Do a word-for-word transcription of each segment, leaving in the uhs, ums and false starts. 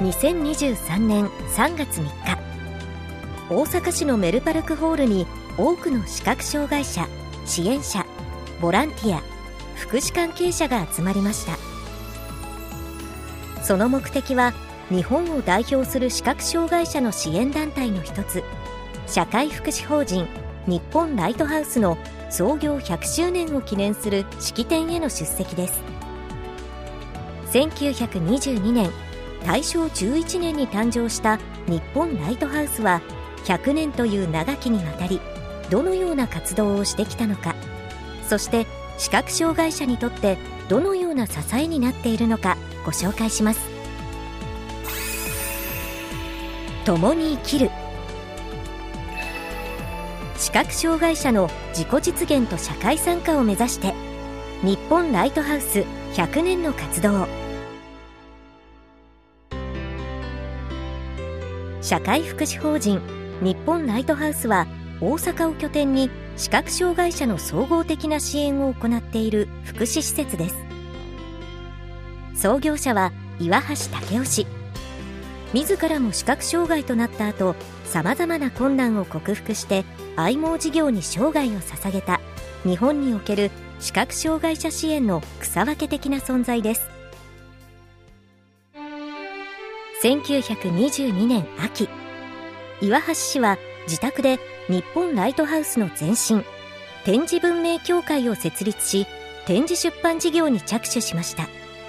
にせんにじゅうさんねんさんがつみっか、大阪市のメルパルクホールに多くの視覚障害者、支援者、ボランティア、福祉関係者が集まりました。その目的は、日本を代表する視覚障害者の支援団体の一つ、社会福祉法人日本ライトハウスの創業ひゃくしゅうねんを記念する式典への出席です。せんきゅうひゃくにじゅうにねん、大正じゅういちねんに誕生した日本ライトハウスは、ひゃくねんという長きにわたり、どのような活動をしてきたのか、そして視覚障害者にとってどのような支えになっているのかご紹介します。共に生きる。視覚障害者の自己実現と社会参加を目指して、日本ライトハウスひゃくねんの活動。社会福祉法人日本ライトハウスは、大阪を拠点に視覚障害者の総合的な支援を行っている福祉施設です。創業者は岩橋武夫氏。自らも視覚障害となった後、さまざまな困難を克服して愛盲事業に生涯を捧げた、日本における視覚障害者支援の草分け的な存在です。せんきゅうひゃくにじゅうにねん秋、岩橋氏は自宅で日本ライトハウスの前身、展示文明協会を設立し、展示出版事業に着手しました。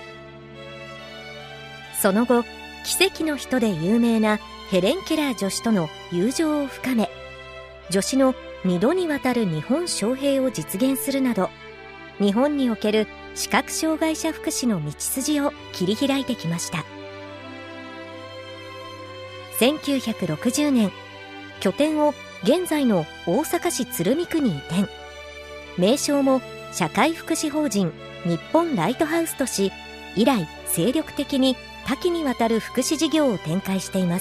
その後、奇跡の人で有名なヘレン・ケラー助手との友情を深め、助手のにどにわたる日本招聘を実現するなど、日本における視覚障害者福祉の道筋を切り開いてきました。せんきゅうひゃくろくじゅうねん、拠点を現在の大阪市鶴見区に移転、名称も社会福祉法人日本ライトハウスとし、以来精力的に多岐にわたる福祉事業を展開しています。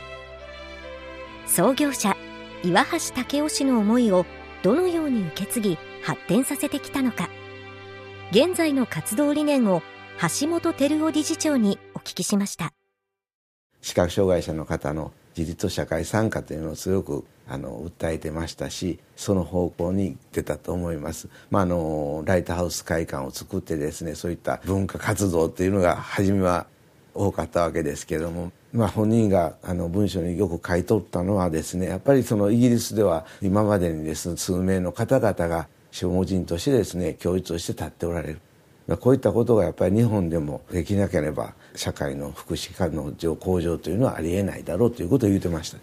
創業者岩橋武夫氏の思いをどのように受け継ぎ発展させてきたのか、現在の活動理念を橋本照夫理事長にお聞きしました。 視覚障害者の方の自立と社会参加というのを強くあの訴えてましたし、その方向に出たと思います。まあ、あのライトハウス会館を作ってですね、そういった文化活動というのが初めは多かったわけですけれども、まあ、本人があの文章によく書いとったのはですね、やっぱりそのイギリスでは今までにですね、数名の方々が証護人としてですね、教育として立っておられる。こういったことがやっぱり日本でもできなければ社会の福祉課の向上というのはありえないだろうということを言ってました。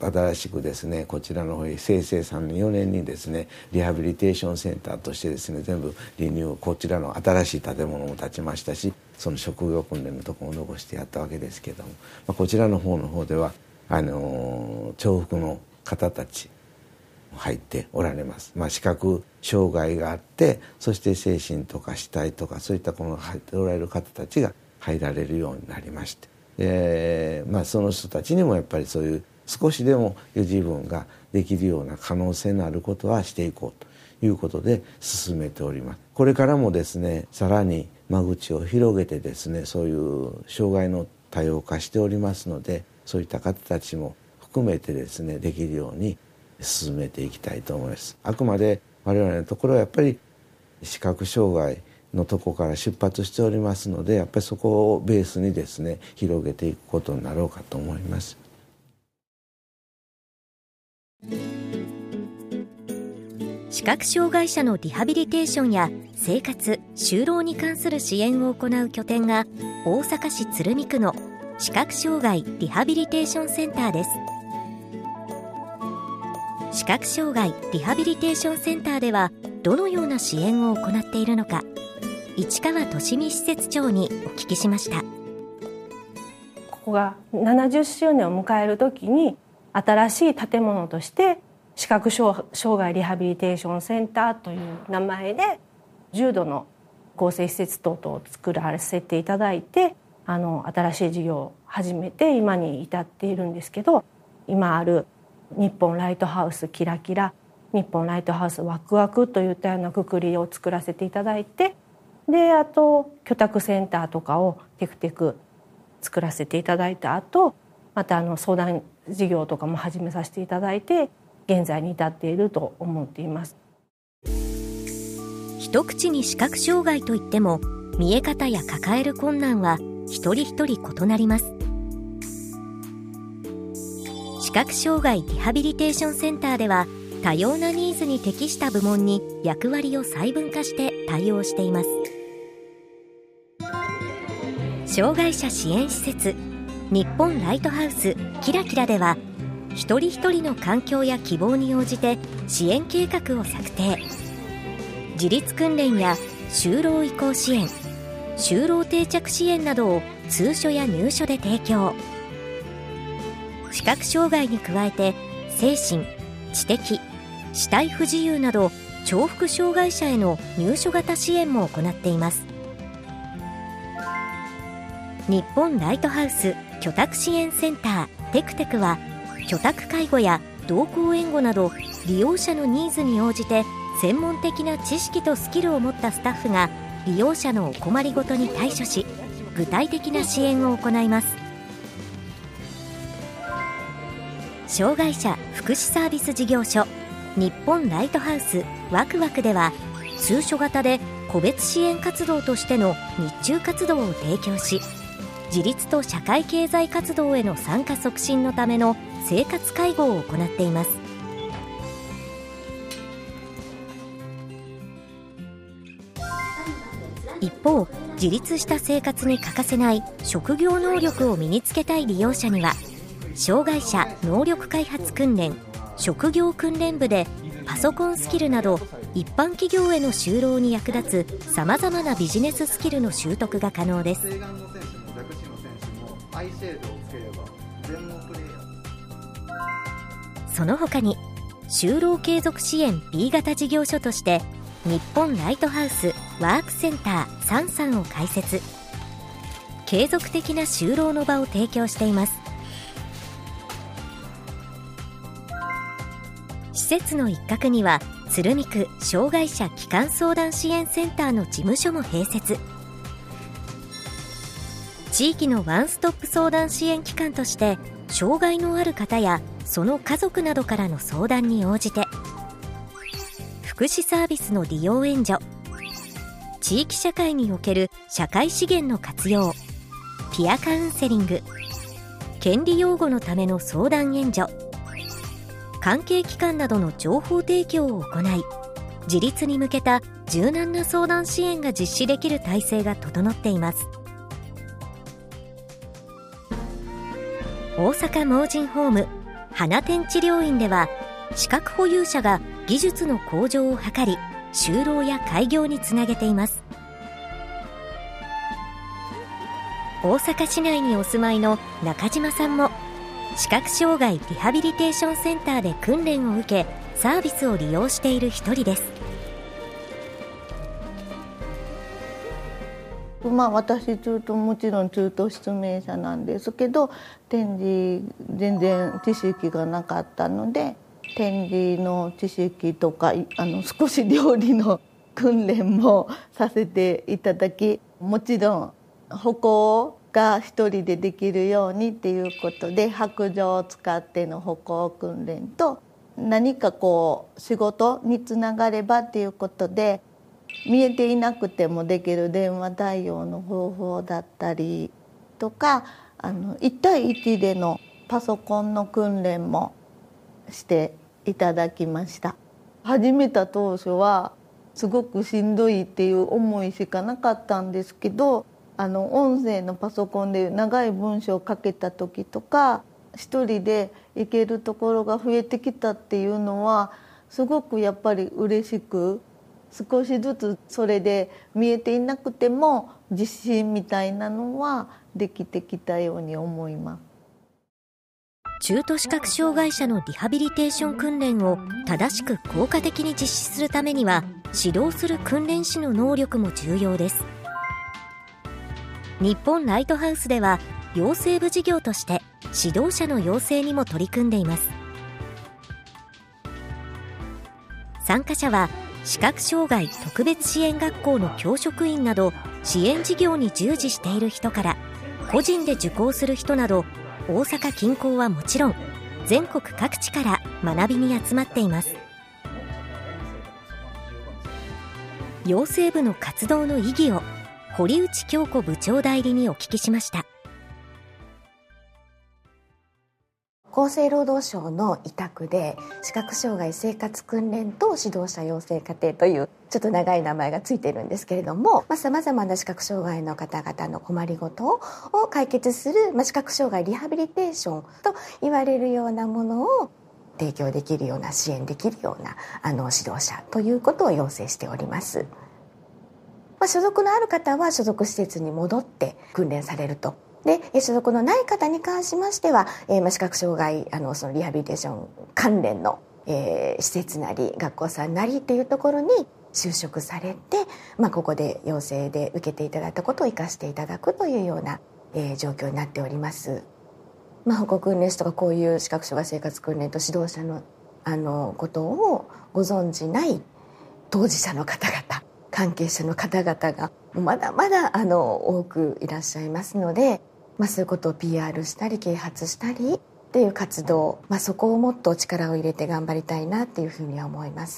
新しくですね、こちらの方にせいせいさんねんよねんにですね、リハビリテーションセンターとしてですね、全部リニュー、こちらの新しい建物も建ちましたし、その職業訓練のところを残してやったわけですけども、まあ、こちらの方の方ではあの重複の方たち入っておられます。まあ、視覚障害があって、そして精神とか死体とかそういったものが入っておられる方たちが入られるようになりまして、で、まあ、その人たちにもやっぱりそういう少しでも自分ができるような可能性のあることはしていこうということで進めております。これからもですね、さらに間口を広げてですね、そういう障害の多様化しておりますので、そういった方たちも含めてですね、できるように進めていきたいと思います。あくまで我々のところはやっぱり視覚障害のところから出発しておりますので、やっぱりそこをベースにですね、広げていくことになろうかと思います。 視覚障害者のリハビリテーションや生活・就労に関する支援を行う拠点が大阪市鶴見区の視覚障害リハビリテーションセンターです。視覚障害リハビリテーションセンターではどのような支援を行っているのか、市川俊美施設長にお聞きしました。 ここがななじゅっしゅうねんを迎えるときに、新しい建物として視覚障害リハビリテーションセンターという名前で重度の更生施設等々を作らせていただいて、あの新しい事業を始めて今に至っているんですけど、今ある日本ライトハウスキラキラ、日本ライトハウスワクワクといったようなくくりを作らせていただいて、であと居宅センターとかをテクテク作らせていただいた後、またあの相談事業とかも始めさせていただいて、現在に至っていると思っています。 一口に視覚障害といっても、見え方や抱える困難は一人一人異なります。視覚障害リハビリテーションセンターでは、多様なニーズに適した部門に役割を細分化して対応しています。障害者支援施設日本ライトハウスキラキラでは、一人一人の環境や希望に応じて支援計画を策定。自立訓練や就労移行支援、就労定着支援などを通所や入所で提供。視覚障害に加えて精神、知的、肢体不自由など重複障害者への入所型支援も行っています。日本ライトハウス居宅支援センターテクテクは、居宅介護や同行援護など利用者のニーズに応じて専門的な知識とスキルを持ったスタッフが利用者のお困りごとに対処し、具体的な支援を行います。障害者福祉サービス事業所日本ライトハウスワクワクでは、通所型で個別支援活動としての日中活動を提供し、自立と社会経済活動への参加促進のための生活介護を行っています。一方、自立した生活に欠かせない職業能力を身につけたい利用者には、障害者能力開発訓練職業訓練部でパソコンスキルなど一般企業への就労に役立つさまざまなビジネススキルの習得が可能です。その他に就労継続支援 ビー 型事業所として日本ライトハウスワークセンターサンサンを開設。継続的な就労の場を提供しています。施設の一角には鶴見区障害者基幹相談支援センターの事務所も併設。地域のワンストップ相談支援機関として、障害のある方やその家族などからの相談に応じて福祉サービスの利用援助、地域社会における社会資源の活用、ピアカウンセリング、権利擁護のための相談援助、関係機関などの情報提供を行い、自立に向けた柔軟な相談支援が実施できる体制が整っています。大阪盲人ホーム花天治療院では、資格保有者が技術の向上を図り、就労や開業につなげています。大阪市内にお住まいの中島さんも、視覚障害リハビリテーションセンターで訓練を受け、サービスを利用している一人です。 まあ、私中途もちろん中途失明者なんですけど、点字全然知識がなかったので、点字の知識とかあの少し料理の訓練もさせていただき、もちろん歩行が一人でできるようにっていうことで、白杖を使っての歩行訓練と、何かこう仕事につながればっていうことで、見えていなくてもできる電話対応の方法だったりとか、あのいち対いちでのパソコンの訓練もしていただきました。始めた当初はすごくしんどいっていう思いしかなかったんですけど、あの音声のパソコンで長い文章を書けた時とか、一人で行けるところが増えてきたっていうのはすごくやっぱり嬉しく、少しずつそれで見えていなくても自信みたいなのはできてきたように思います。 中途視覚障害者のリハビリテーション訓練を正しく効果的に実施するためには、指導する訓練士の能力も重要です。日本ライトハウスでは養成部事業として指導者の養成にも取り組んでいます。参加者は視覚障害特別支援学校の教職員など支援事業に従事している人から、 個人で受講する人など大阪近郊はもちろん全国各地から学びに集まっています。養成部の活動の意義を堀内京子部長代理にお聞きしました。 厚生労働省の委託で視覚障害生活訓練と指導者養成課程というちょっと長い名前がついているんですけれども、さまざ、まな視覚障害の方々の困りごとを解決する、まあ、視覚障害リハビリテーションと言われるようなものを提供できるような、支援できるようなあの指導者ということを要請しております。まあ、所属のある方は所属施設に戻って訓練されると。で、所属のない方に関しましては、えー、まあ視覚障害あのそのリハビリテーション関連の、えー、施設なり学校さんなりっていうところに就職されて、まあ、ここで養成で受けていただいたことを生かしていただくというような、えー、状況になっております。まあ、保護訓練士とかこういう視覚障害生活訓練と指導者のあのことをご存じない当事者の方々、関係者の方々がまだまだあの多くいらっしゃいますので、まあ、そういうことを ピーアール したり啓発したりっていう活動、まあ、そこをもっと力を入れて頑張りたいなっていうふうには思います。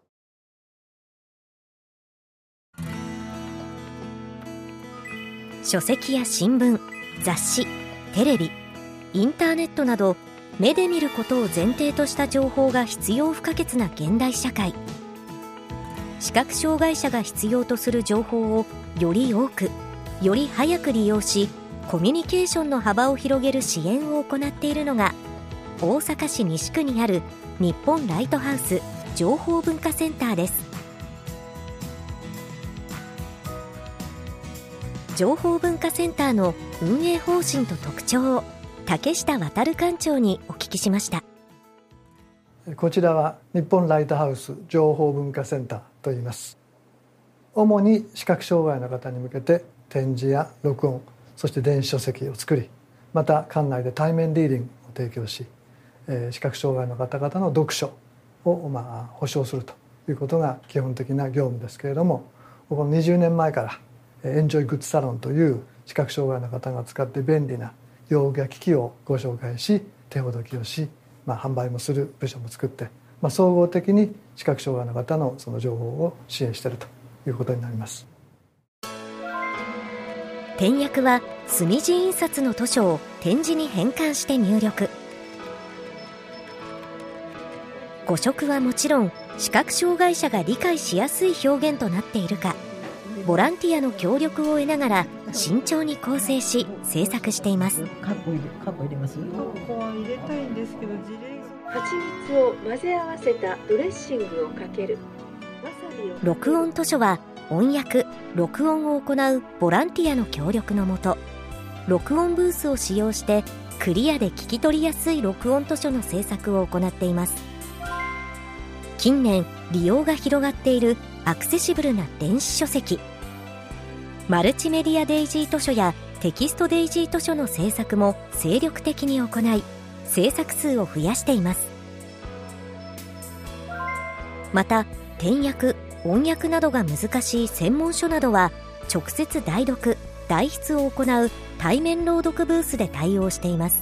書籍や新聞、雑誌、テレビ、インターネットなど目で見ることを前提とした情報が必要不可欠な現代社会。視覚障害者が必要とする情報をより多く、より早く利用し、コミュニケーションの幅を広げる支援を行っているのが大阪市西区にある日本ライトハウス情報文化センターです。情報文化センターの運営方針と特徴を竹下渉館長にお聞きしました。 こちらは日本ライトハウス情報文化センターといいます。主に視覚障害の方に向けて展示や録音、そして電子書籍を作り、また館内で対面リーディングを提供し、えー、視覚障害の方々の読書を、まあ、保障するということが基本的な業務ですけれども、このにじゅうねんまえからエンジョイグッズサロンという視覚障害の方が使って便利な用具や機器をご紹介し、手ほどきをし、まあ、販売もする部署も作って、まあ、総合的に視覚障害の方のその情報を支援しているということになります。 点訳は墨地印刷の図書を点字に変換して入力。語色はもちろん視覚障害者が理解しやすい表現となっているか、ボランティアの協力を得ながら慎重に構成し制作しています。 カッコ入れ、カッコ入れます？カッコは入れたいんですけど、事例が蜂蜜を混ぜ合わせたドレッシングをかける。 録音図書は音訳、録音を行うボランティアの協力のもと、録音ブースを使用してクリアで聞き取りやすい録音図書の制作を行っています。近年利用が広がっているアクセシブルな電子書籍、マルチメディアデイジー図書やテキストデイジー図書の制作も精力的に行い、制作数を増やしています。また点訳、音訳などが難しい専門書などは直接代読、代筆を行う対面朗読ブースで対応しています。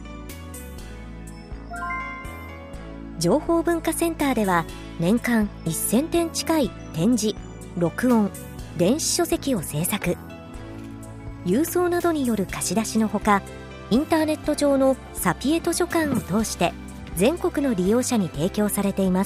情報文化センターでは年間せんてん近い展示、録音、電子書籍を制作。郵送などによる貸し出しのほか、インターネット上のサピエ図書館を通して全国の利用者に提供されています。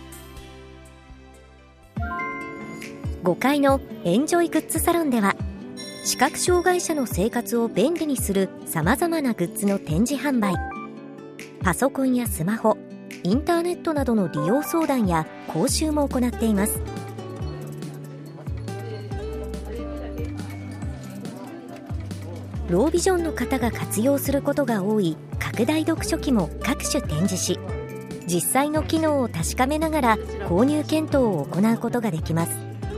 ごかいのエンジョイグッズサロンでは視覚障害者の生活を便利にするさまざまなグッズの展示販売、パソコンやスマホ、インターネットなどの利用相談や講習も行っています。ロービジョンの方が活用することが多い拡大読書器も各種展示し、実際の機能を確かめながら購入検討を行うことができます。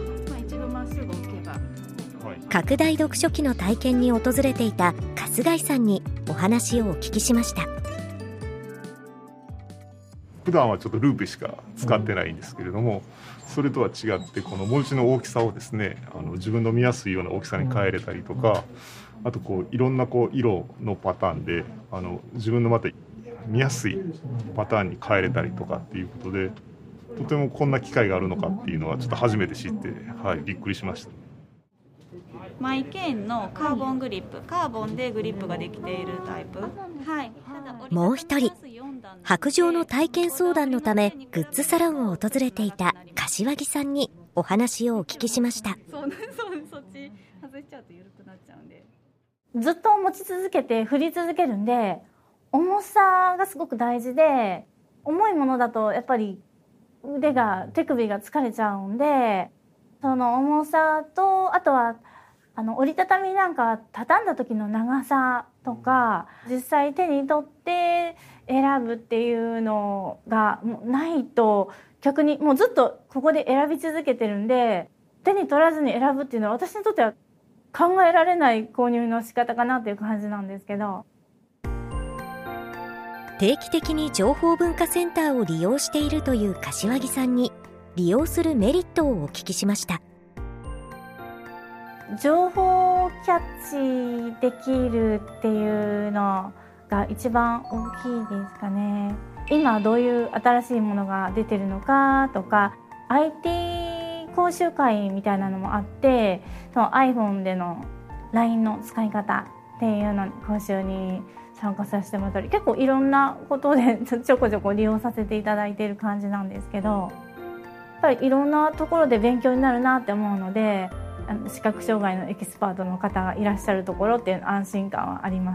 拡大読書器の体験に訪れていた春日井さんにお話をお聞きしました。 普段はちょっとルーペしか使ってないんですけれども、それとは違ってこの文字の大きさをですね、あの自分の見やすいような大きさに変えれたりとか、あとこういろんなこう色のパターンであの自分のまた見やすいパターンに変えれたりとかっていうことで、とてもこんな機械があるのかっていうのはちょっと初めて知って、はい、びっくりしました。 マイケンのカーボングリップ、カーボンでグリップができているタイプ、はい、 もう一人、白杖の体験相談のためグッズサロンを訪れていた柏木さんにお話をお聞きしました。 そうね、そうね、そっち外しちゃうと緩くなっちゃうんで、 ずっと持ち続けて振り続けるんで、重さがすごく大事で、重いものだとやっぱり腕が手首が疲れちゃうんで、その重さと、あとはあの折りたたみなんか畳んだ時の長さとか、実際手に取って選ぶっていうのがもうないと、逆にもうずっとここで選び続けてるんで、手に取らずに選ぶっていうのは私にとっては考えられない購入の仕方かなという感じなんですけど。 定期的に情報文化センターを利用しているという柏木さんに利用するメリットをお聞きしました。 情報をキャッチできるっていうのが一番大きいですかね。今どういう新しいものが出てるのかとか、 アイティー 講習会みたいなのもあって、その iPhone での ライン の使い方っていうの講習に参加させてもらったり、結構いろんなことでちょこちょこ利用させていただいている感じなんですけど、やっぱりいろんなところで勉強になるなって思うので、あの視覚障害のエキスパートの方がいらっしゃるところっていう安心感はあります。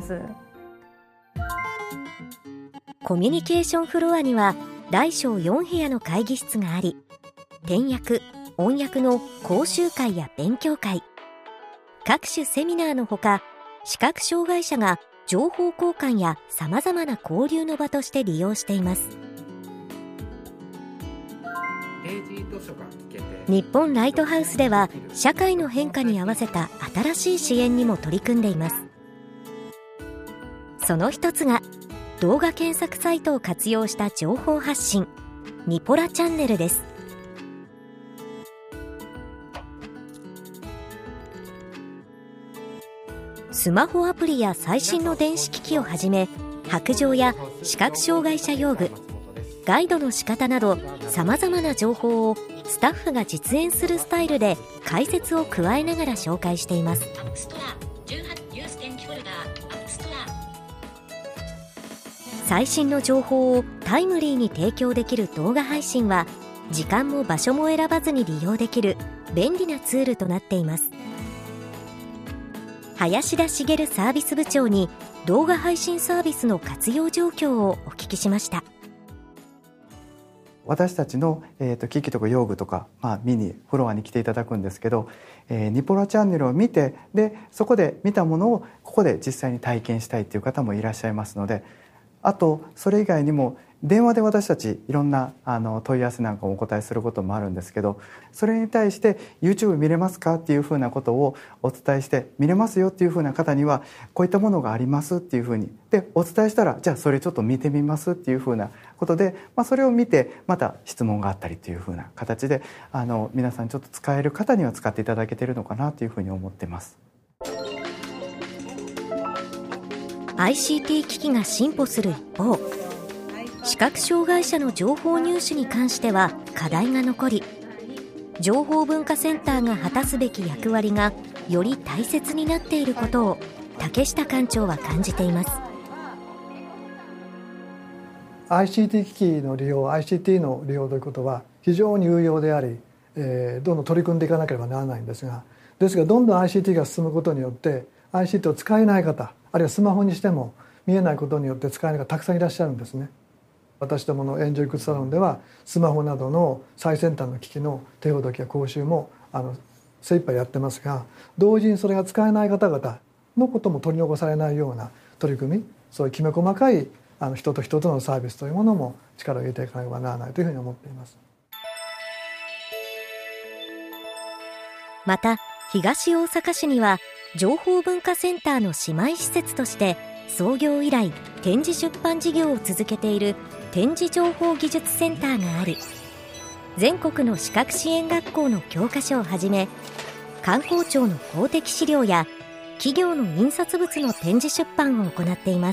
コミュニケーションフロアには大小よん部屋の会議室があり、点訳・音訳の講習会や勉強会、各種セミナーのほか、視覚障害者が情報交換やさまざまな交流の場として利用しています。日本ライトハウスでは社会の変化に合わせた新しい支援にも取り組んでいます。その一つが動画検索サイトを活用した情報発信、ニポラチャンネルです。スマホアプリや最新の電子機器をはじめ、白杖や視覚障害者用具、ガイドの仕方などさまざまな情報をスタッフが実演するスタイルで解説を加えながら紹介しています。最新の情報をタイムリーに提供できる動画配信は、時間も場所も選ばずに利用できる便利なツールとなっています。林田茂サービス部長に動画配信サービスの活用状況をお聞きしました。 私たちの、えーと、機器とか用具とか、まあ、見にフロアに来ていただくんですけど、えー、ニポラチャンネルを見て、でそこで見たものをここで実際に体験したいという方もいらっしゃいますので、あとそれ以外にも電話で私たちいろんなあの問い合わせなんかをお答えすることもあるんですけど、それに対して YouTube 見れますかっていうふうなことをお伝えして、見れますよっていうふうな方にはこういったものがありますっていうふうにでお伝えしたら、じゃあそれちょっと見てみますっていうふうなことで、まあ、それを見てまた質問があったりというふうな形で、あの皆さんちょっと使える方には使っていただけているのかなというふうに思ってます。 アイシーティー 機器が進歩する一方、視覚障害者の情報入手に関しては課題が残り、情報文化センターが果たすべき役割がより大切になっていることを竹下館長は感じています。 アイシーティー 機器の利用、 アイシーティー の利用ということは非常に有用であり、えー、どんどん取り組んでいかなければならないんですが、ですがどんどん アイシーティー が進むことによって アイシーティー を使えない方、あるいはスマホにしても見えないことによって使えない方たくさんいらっしゃるんですね。私どもの援助育児サロンではスマホなどの最先端の機器の手ほどきや講習もあの精一杯やってますが、同時にそれが使えない方々のことも取り残されないような取り組み、そういうきめ細かいあの人と人とのサービスというものも力を入れていかなければならないというふうに思っています。 また東大阪市には情報文化センターの姉妹施設として創業以来展示出版事業を続けている展示情報技術センターがあり、全国の視覚支援学校の教科書をはじめ、観光庁の公的資料や企業の印刷物の展示出版を行っています。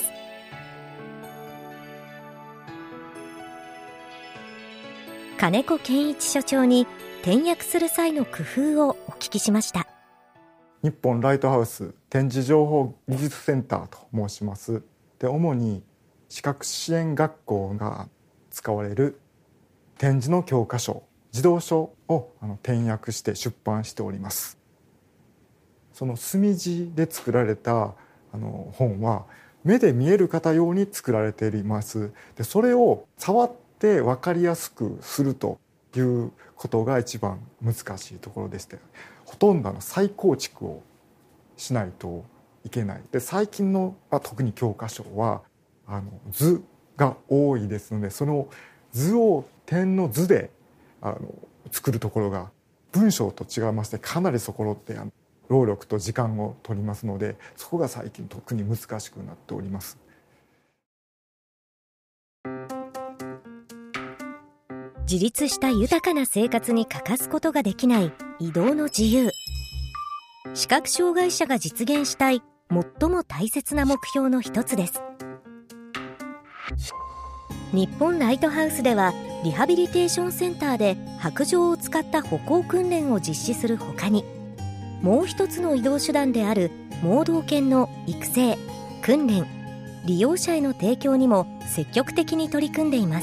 金子健一所長に転訳する際の工夫をお聞きしました。 日本ライトハウス展示情報技術センターと申します。で、主に視覚支援学校が使われる展示の教科書、児童書をあの転訳して出版しております。その墨字で作られたあの本は目で見える方用に作られています。で、それを触って分かりやすくするということが一番難しいところでして、ほとんどの再構築をしないといけない。で、最近の、まあ、特に教科書はあの図が多いですので、その図を点の図であの作るところが文章と違いまして、かなりそこってあの労力と時間を取りますので、そこが最近特に難しくなっております。 自立した豊かな生活に欠かすことができない移動の自由。視覚障害者が実現したい最も大切な目標の一つです。日本ライトハウスではリハビリテーションセンターで白杖を使った歩行訓練を実施するほかに、もう一つの移動手段である盲導犬の育成、訓練、利用者への提供にも積極的に取り組んでいます。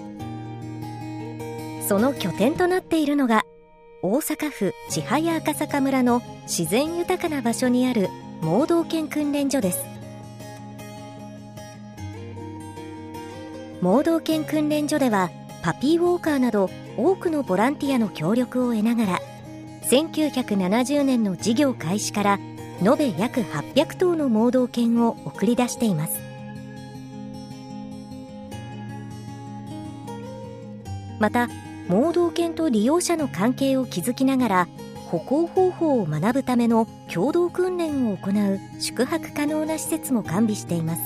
その拠点となっているのが大阪府千早赤坂村の自然豊かな場所にある盲導犬訓練所です。盲導犬訓練所ではパピーウォーカーなど多くのボランティアの協力を得ながら、せんきゅうひゃくななじゅうねんの事業開始から延べ約はっぴゃくとうの盲導犬を送り出しています。また盲導犬と利用者の関係を築きながら歩行方法を学ぶための共同訓練を行う宿泊可能な施設も完備しています。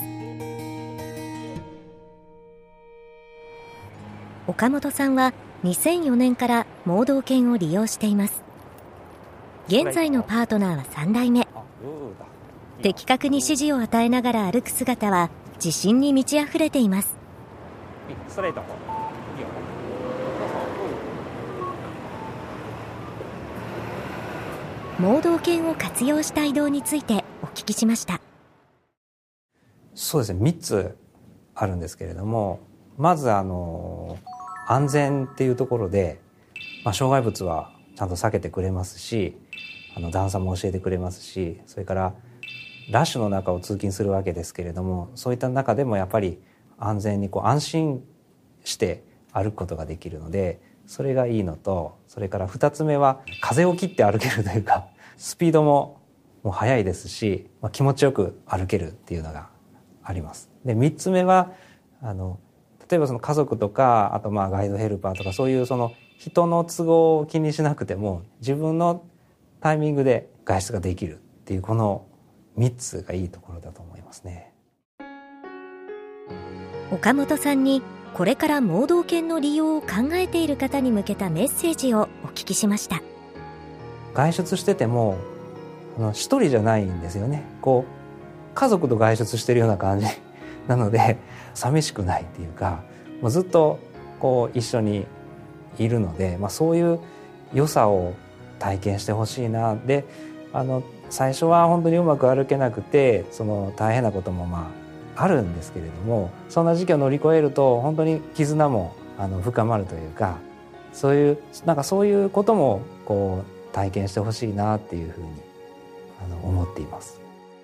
岡本さんはにせんよねんから盲導犬を利用しています。現在のパートナーはさんだいめ。的確に指示を与えながら歩く姿は自信に満ち溢れています。 ストレート。 盲導犬を活用した移動についてお聞きしました。 そうですね、みっつあるんですけれども、まずあの安全っていうところで、まあ、障害物はちゃんと避けてくれますし、あの段差も教えてくれますし、それからラッシュの中を通勤するわけですけれども、そういった中でもやっぱり安全にこう安心して歩くことができるので、それがいいのと、それからふたつめは風を切って歩けるというか、スピードももう速いですし、まあ、気持ちよく歩けるっていうのがあります。でみっつめはあの例えばその家族とか、あとまあガイドヘルパーとか、そういうその人の都合を気にしなくても自分のタイミングで外出ができるっていう、このみっつがいいところだと思いますね。 岡本さんにこれから盲導犬の利用を考えている方に向けたメッセージをお聞きしました。 外出しててもあの一人じゃないんですよね。こう家族と外出してるような感じなので寂しくないっていうか、もうずっとこう一緒にいるので、まあ、そういう良さを体験してほしいな。であの最初は本当にうまく歩けなくて、その大変なこともまああるんですけれども、そんな時期を乗り越えると本当に絆もあの深まるというか、そういうなんかそういうこともこう体験してほしいなっていうふうにあの思っています。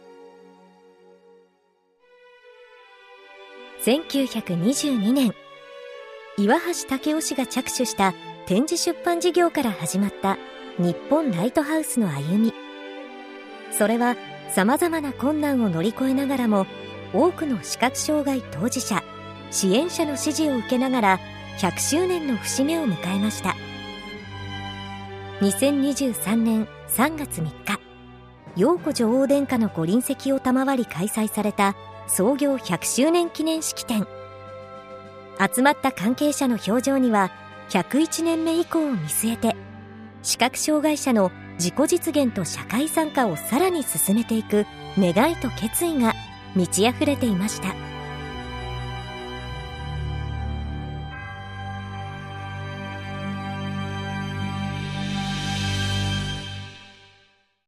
せんきゅうひゃくにじゅうにねん、岩橋武雄氏が着手した展示出版事業から始まった日本ライトハウスの歩み。それはさまざまな困難を乗り越えながらも、多くの視覚障害当事者、支援者の支持を受けながらひゃくしゅうねんの節目を迎えました。にせんにじゅうさんねんさんがつみっか、陽子女王殿下のご臨席を賜り開催された創業ひゃくしゅうねん記念式典。 集まった関係者の表情にはひゃくいちねんめ以降を見据えて視覚障害者の自己実現と社会参加をさらに進めていく願いと決意が満ち溢れていました。